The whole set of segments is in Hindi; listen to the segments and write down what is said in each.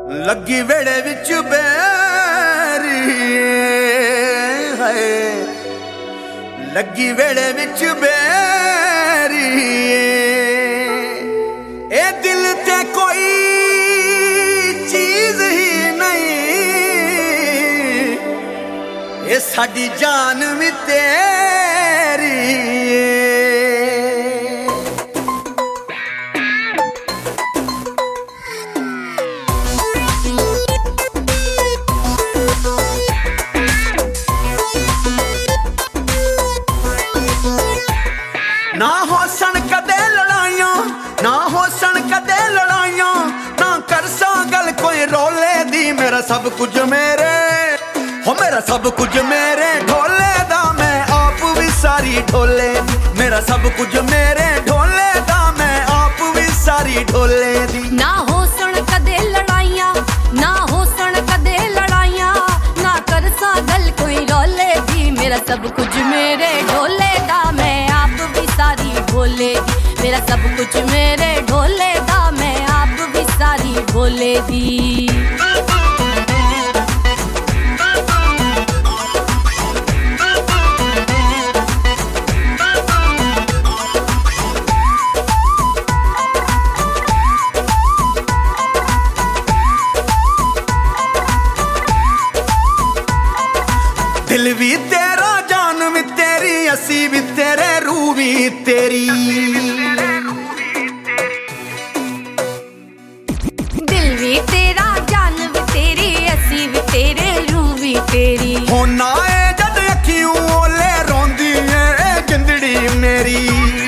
लगी वेड़े विच बैरी है, लगी वेड़े विच बैरी ए दिल ते कोई चीज ही नहीं, ए साडी जान भी तेरी। ना हो सन कदे लड़ाइयां, ना हो सन कदे लड़ाइयां, ना कर सा गल कोई रोले दी। मेरा सब कुछ मेरे हो, मेरा सब कुछ मेरे ढोले दा, मैं आप भी सारी ढोले दी। मेरा सब कुछ मेरे ढोले दा, मैं आप भी सारी ढोले दी। ना हो सन कदे लड़ाइयां, ना हो सन कदे लड़ाइयां, ना कर सा गल कोई रोले दी। मेरा सब कुछ मेरे ढोले दा, मैं आप भी सारी ढोले दी। मेरा सब कुछ मेरे ढोले दा, मैं आप भी सारी ढोले दी। दिल भी तेरा, जान भी तेरी, असी भी तेरे, रूह भी तेरी। दिल भी तेरा, जान भी तेरी, असी भी तेरे, रूह भी तेरी। होना है जद अखियों ओले रोंदी है जिंदड़ी मेरी।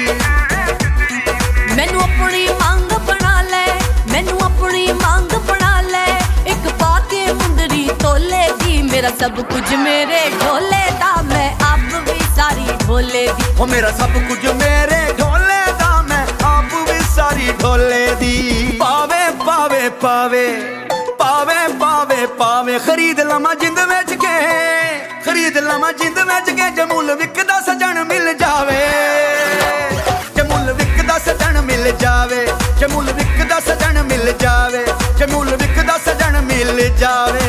मैनू अपनी मांग बना ले, मैनू अपनी मांग बना ले, एक पाके मुंदरी तोले दी। मेरा सब कुछ मेरे ढोले दा, मैं आप भी सारी ढोले दी। हो मेरा सब कुछ मेरे ढोले दा, मैं आप भी सारी ढोले दी। पावे पावे पावे पावे पावे पावे, खरीद लमा जिंद बेच के, खरीद लमा जिंद बेच के, जमुल विकदा सजन मिल जावे, जमुल विकदा सजन मिल जावे, जमुल विकदा सजन मिल जावे, जमुल विकदा सजन मिल जावे।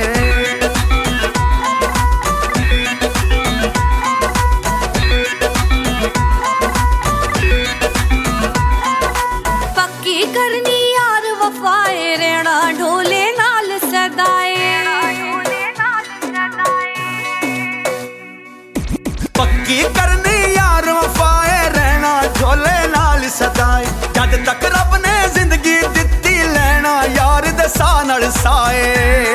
पक्की करनी यार वफाए, रहना ढोले नाल सदाए। पक्की करनी यार वफाए, रहना ढोले नाल सदाए। जद तक रब ने जिंदगी दिती, लेना यार दे साह नाल साए।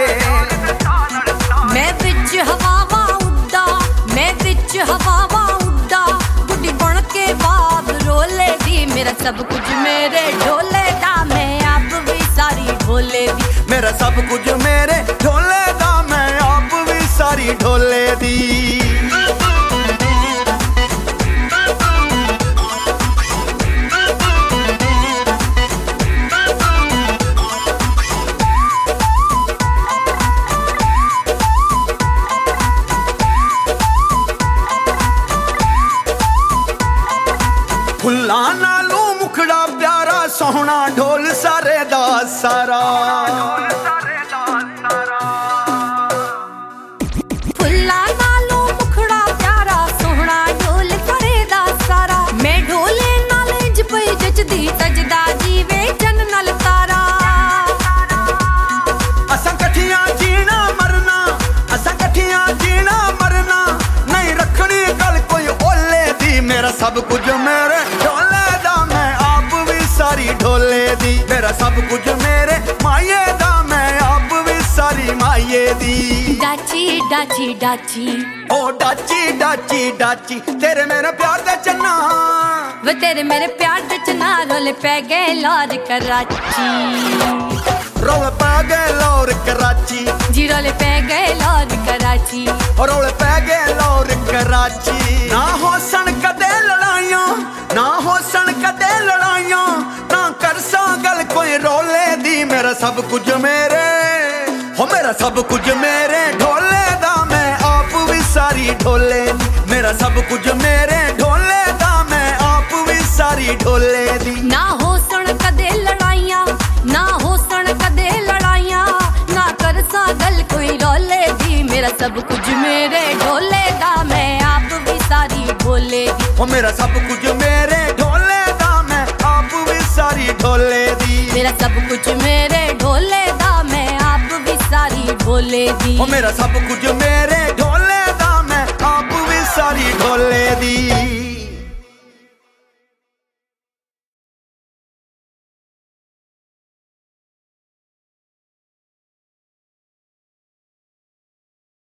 मैं विच हवावां उड्डा, मैं विच हवावां उड्डा, बुढ़ी बन के बाब रोले दी। मेरा सब कुछ मेरे ढोले दा, मैं आप भी सारी ढोले दी। मेरा सब कुछ मेरे ढोले दा, मैं आप भी सारी ढोले दी। फुल्लां नालों मुखड़ा प्यारा, सोहना ढोल सारे दा सारा। फुल्लां नालों मुखड़ा प्यारा, सोहना ढोल सारे दा सारा। मैं ढोले नाल इंज पई जचदी, सजदा जीवे जन नाल तारा। असां कठियां जीना मरना, असां कठियां जीना मरना, नहीं रखनी गल कोई ओले दी। मेरा सब कुछ मेरे ढोले दा, मैं आप भी सारी ढोले दी। मेरा सब कुछ मेरे माये दा, मैं आप भी सारी माये दी। डाची डाची डाची, ओ डाची डाची डाची, तेरे मेरे प्यार दे चन्ना, वो तेरे मेरे प्यार दे चना, रोले पै गए लार कराची। रोल पै गए लाहौर कराची, जी रोले पै गए लार कराची। रोल पै गए लाहौर कराची। ना हो सन कदे लड़ाइयां, ना हो सन कदे लड़ाइयां, ना कर सा गल कोई रोले दी। मेरा सब कुछ मेरे हो, मेरा सब कुछ मेरे ढोले दा, मैं आप भी सारी ढोले दी। मेरा सब कुछ मेरे ढोले दा, मैं आप भी सारी ढोले दी। ना हो सन कदे लड़ाइयां, ना हो सन कदे लड़ाइयां, सब कुछ मेरे ढोले दा मैं आप भी सारी ढोले दी। ओ मेरा सब कुछ मेरे ढोले दा मैं आप भी सारी ढोले दी। मेरा सब कुछ मेरे ढोले दा मैं आप भी सारी ढोले दी। ओ मेरा सब कुछ मेरे ढोले दा मैं आप भी सारी ढोले दी।